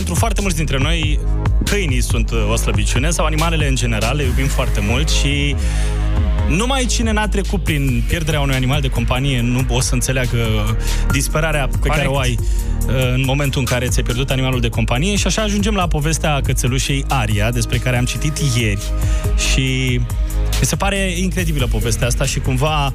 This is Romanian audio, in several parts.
pentru foarte mulți dintre noi, câinii sunt o slăbiciune sau animalele în general, le iubim foarte mult și numai cine n-a trecut prin pierderea unui animal de companie nu o să înțeleagă disperarea pe care o ai în momentul în care ți-ai pierdut animalul de companie. Și așa ajungem la povestea cățelușei Aria, despre care am citit ieri și mi se pare incredibilă povestea asta și cumva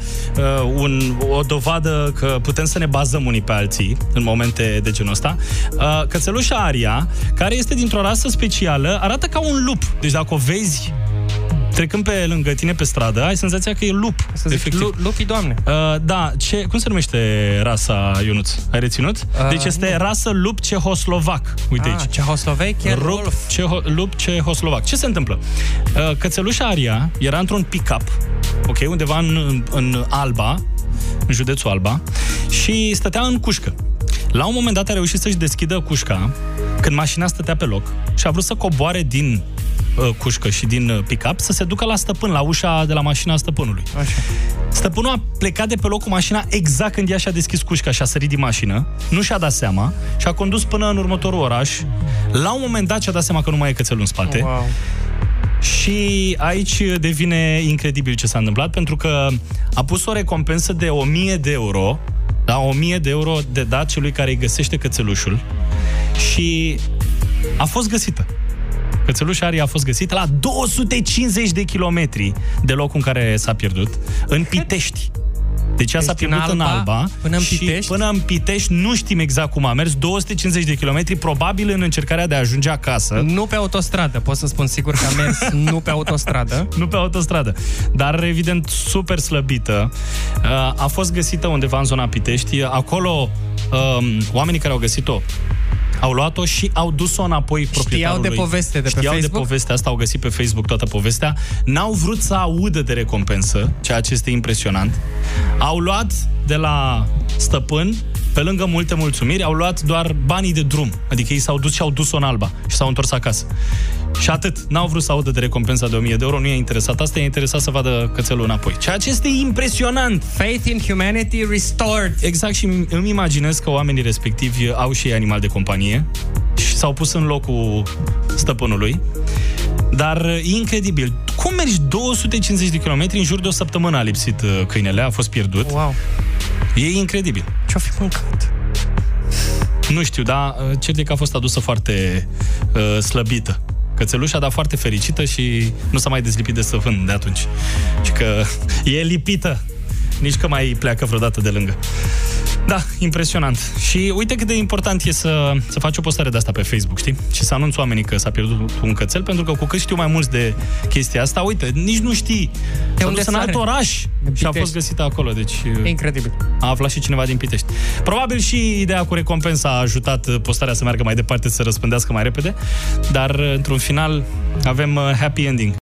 o dovadă că putem să ne bazăm unii pe alții în momente de genul ăsta. Cățelușa Aria, care este dintr-o rasă specială, arată ca un lup. Deci dacă o vezi trecând pe lângă tine pe stradă, ai senzația că e lup. Lupii, Doamne. Da, cum se numește rasa, Ionuț? Ai reținut? Deci este rasă lup cehoslovac. Uite aici. Cehoslovec, lup cehoslovac. Ce se întâmplă? Cățelușa Aria era într-un pick-up, ok, undeva în Alba, în județul Alba, și stătea în cușcă. La un moment dat a reușit să-și deschidă cușca când mașina stătea pe loc și a vrut să coboare din cușcă și din pick-up să se ducă la stăpân, la ușa de la mașina stăpânului. Așa. Stăpânul a plecat de pe loc cu mașina exact când ea și-a deschis cușca și a sărit din mașină, nu și-a dat seama și a condus până în următorul oraș. La un moment dat și-a dat seama că nu mai e cățelul în spate. Wow. Și aici devine incredibil ce s-a întâmplat, pentru că a pus o recompensă de 1000 de euro, da, 1000 de euro de dat celui care îi găsește cățelușul și a fost găsită. Cățelușa Aria a fost găsită la 250 de kilometri de locul în care s-a pierdut, în Pitești. Deci ea s-a pierdut în Alba până în și Pitești? până în Pitești nu știm exact cum a mers, 250 de kilometri, probabil în încercarea de a ajunge acasă. Nu pe autostradă, pot să spun sigur că a mers nu pe autostradă. Nu pe autostradă, dar evident super slăbită. A fost găsită undeva în zona Pitești. Acolo oamenii care au găsit-o au luat-o și au dus-o înapoi proprietarului. Știau de poveste de pe Facebook? Știau de povestea asta, au găsit pe Facebook toată povestea. N-au vrut să audă de recompensă, ceea ce este impresionant. Au luat de la stăpân, pe lângă multe mulțumiri, au luat doar banii de drum. Adică ei s-au dus și au dus-o în Alba și s-au întors acasă. Și atât. N-au vrut să audă de recompensa de 1000 de euro, nu i-a interesat asta, i-a interesat să vadă cățelul înapoi. Ceea ce este impresionant. Faith in humanity restored. Exact, și îmi imaginez că oamenii respectivi au și ei animal de companie și s-au pus în locul stăpânului. Dar incredibil. Cum mergi 250 de kilometri, în jur de o săptămână a lipsit câinele, a fost pierdut. Wow. E incredibil. Ce-o fi mâncat? Nu știu, dar cert e că a fost adusă foarte slăbită. Cățelușa, dar foarte fericită și nu s-a mai dezlipit de stăpân de atunci. Și că e lipită. Nici că mai pleacă vreodată de lângă. Da, impresionant. Și uite cât de important e să faci o postare de asta pe Facebook, știi? Și să anunți oamenii că s-a pierdut un cățel, pentru că cu cât știu mai mulți de chestia asta, uite, nici nu știi. S-a dus în alt oraș și a fost găsită acolo, deci incredibil. A aflat și cineva din Pitești. Probabil și ideea cu recompensa a ajutat postarea să meargă mai departe, să răspândească mai repede, dar într-un final avem happy ending.